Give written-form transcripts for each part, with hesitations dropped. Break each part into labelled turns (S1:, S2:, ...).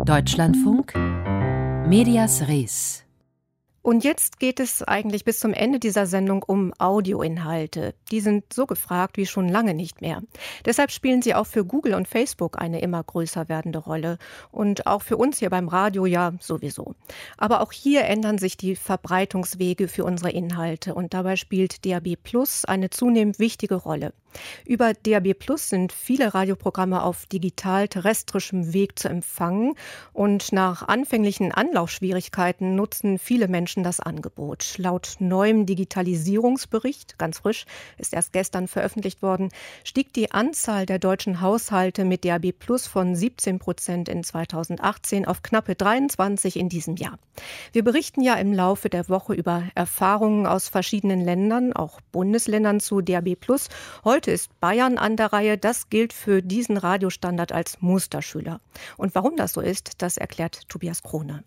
S1: Deutschlandfunk Medias Res.
S2: Und jetzt geht es eigentlich bis zum Ende dieser Sendung um Audioinhalte. Die sind so gefragt wie schon lange nicht mehr. Deshalb spielen sie auch für Google und Facebook eine immer größer werdende Rolle. Und auch für uns hier beim Radio ja sowieso. Aber auch hier ändern sich die Verbreitungswege für unsere Inhalte. Und dabei spielt DAB+ eine zunehmend wichtige Rolle. Über DAB+ sind viele Radioprogramme auf digital-terrestrischem Weg zu empfangen. Und nach anfänglichen Anlaufschwierigkeiten nutzen viele Menschen das Angebot. Laut neuem Digitalisierungsbericht, ganz frisch, ist erst gestern veröffentlicht worden, stieg die Anzahl der deutschen Haushalte mit DAB+ von 17% in 2018 auf knappe 23% in diesem Jahr. Wir berichten ja im Laufe der Woche über Erfahrungen aus verschiedenen Ländern, auch Bundesländern zu DAB+. Heute ist Bayern an der Reihe. Das gilt für diesen Radiostandard als Musterschüler. Und warum das so ist, das erklärt Tobias Krone.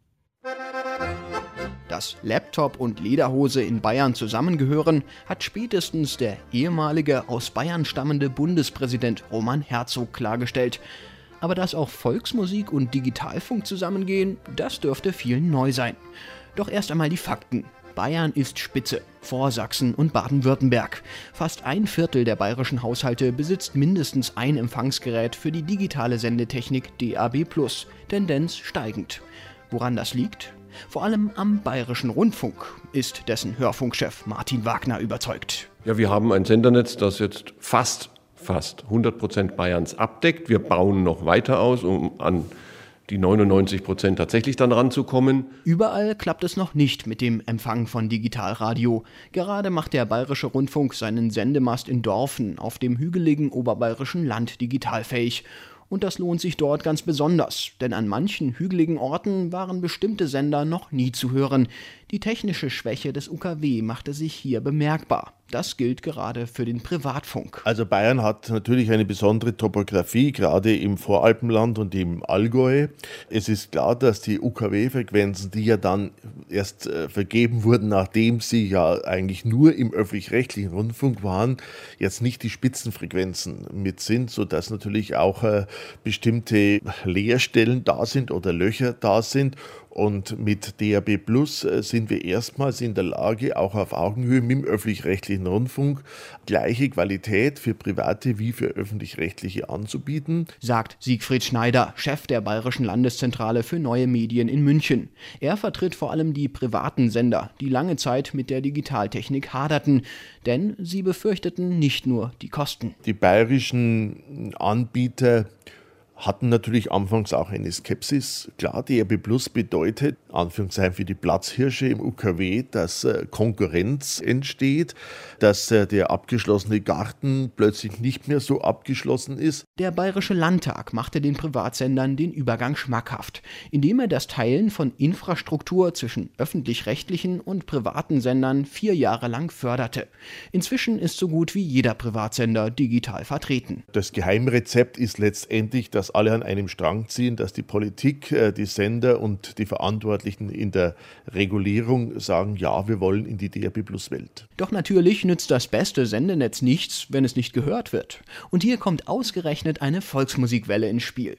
S3: Dass Laptop und Lederhose in Bayern zusammengehören, hat spätestens der ehemalige aus Bayern stammende Bundespräsident Roman Herzog klargestellt. Aber dass auch Volksmusik und Digitalfunk zusammengehen, das dürfte vielen neu sein. Doch erst einmal die Fakten. Bayern ist Spitze, vor Sachsen und Baden-Württemberg. Fast 1/4 der bayerischen Haushalte besitzt mindestens ein Empfangsgerät für die digitale Sendetechnik DAB+, Tendenz steigend. Woran das liegt? Vor allem am Bayerischen Rundfunk ist dessen Hörfunkchef Martin Wagner überzeugt.
S4: Ja, wir haben ein Sendernetz, das jetzt fast 100% Bayerns abdeckt. Wir bauen noch weiter aus, um an die 99% tatsächlich dann ranzukommen.
S3: Überall klappt es noch nicht mit dem Empfang von Digitalradio. Gerade macht der Bayerische Rundfunk seinen Sendemast in Dorfen auf dem hügeligen oberbayerischen Land digitalfähig. Und das lohnt sich dort ganz besonders, denn an manchen hügeligen Orten waren bestimmte Sender noch nie zu hören. Die technische Schwäche des UKW machte sich hier bemerkbar. Das gilt gerade für den Privatfunk.
S5: Also Bayern hat natürlich eine besondere Topographie, gerade im Voralpenland und im Allgäu. Es ist klar, dass die UKW-Frequenzen, die ja dann erst vergeben wurden, nachdem sie ja eigentlich nur im öffentlich-rechtlichen Rundfunk waren, jetzt nicht die Spitzenfrequenzen mit sind, sodass natürlich auch bestimmte Leerstellen da sind oder Löcher da sind. Und mit DAB+ sind wir erstmals in der Lage, auch auf Augenhöhe mit dem öffentlich-rechtlichen Rundfunk gleiche Qualität für Private wie für öffentlich-rechtliche anzubieten,
S3: sagt Siegfried Schneider, Chef der Bayerischen Landeszentrale für neue Medien in München. Er vertritt vor allem die privaten Sender, die lange Zeit mit der Digitaltechnik haderten, denn sie befürchteten nicht nur die Kosten.
S5: Die bayerischen Anbieter hatten natürlich anfangs auch eine Skepsis. Klar, DAB+ bedeutet, Anführungszeichen für die Platzhirsche im UKW, dass Konkurrenz entsteht, dass der abgeschlossene Garten plötzlich nicht mehr so abgeschlossen ist.
S3: Der Bayerische Landtag machte den Privatsendern den Übergang schmackhaft, indem er das Teilen von Infrastruktur zwischen öffentlich-rechtlichen und privaten Sendern 4 Jahre lang förderte. Inzwischen ist so gut wie jeder Privatsender digital vertreten.
S5: Das Geheimrezept ist letztendlich, dass alle an einem Strang ziehen, dass die Politik, die Sender und die Verantwortlichen in der Regulierung sagen, ja, wir wollen in die DAB+-Welt.
S3: Doch natürlich nützt das beste Sendenetz nichts, wenn es nicht gehört wird. Und hier kommt ausgerechnet eine Volksmusikwelle ins Spiel.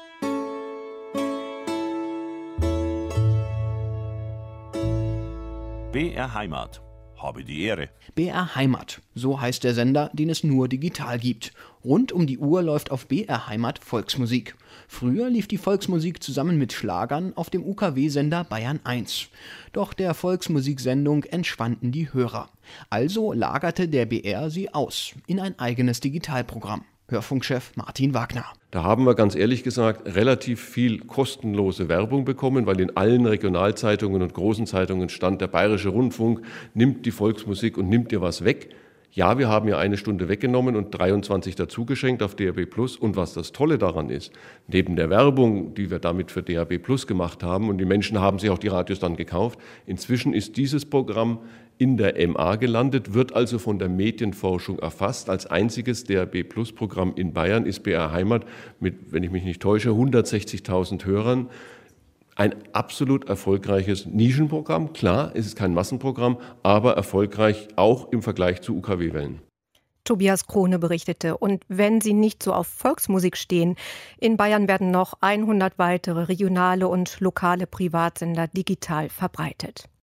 S6: BR Heimat. Habe die Ehre.
S3: BR Heimat, so heißt der Sender, den es nur digital gibt. Rund um die Uhr läuft auf BR Heimat Volksmusik. Früher lief die Volksmusik zusammen mit Schlagern auf dem UKW-Sender Bayern 1. Doch der Volksmusiksendung entschwanden die Hörer. Also lagerte der BR sie aus in ein eigenes Digitalprogramm. Hörfunkchef Martin Wagner.
S4: Da haben wir ganz ehrlich gesagt relativ viel kostenlose Werbung bekommen, weil in allen Regionalzeitungen und großen Zeitungen stand, der Bayerische Rundfunk nimmt die Volksmusik und nimmt dir was weg. Ja, wir haben ja 1 Stunde weggenommen und 23 dazugeschenkt auf DAB+. Und was das Tolle daran ist, neben der Werbung, die wir damit für DAB+ gemacht haben, und die Menschen haben sich auch die Radios dann gekauft, inzwischen ist dieses Programm in der MA gelandet, wird also von der Medienforschung erfasst. Als einziges DAB+-Programm in Bayern ist BR Heimat mit, wenn ich mich nicht täusche, 160.000 Hörern. Ein absolut erfolgreiches Nischenprogramm. Klar, es ist kein Massenprogramm, aber erfolgreich auch im Vergleich zu UKW-Wellen.
S2: Tobias Krone berichtete. Und wenn Sie nicht so auf Volksmusik stehen, in Bayern werden noch 100 weitere regionale und lokale Privatsender digital verbreitet.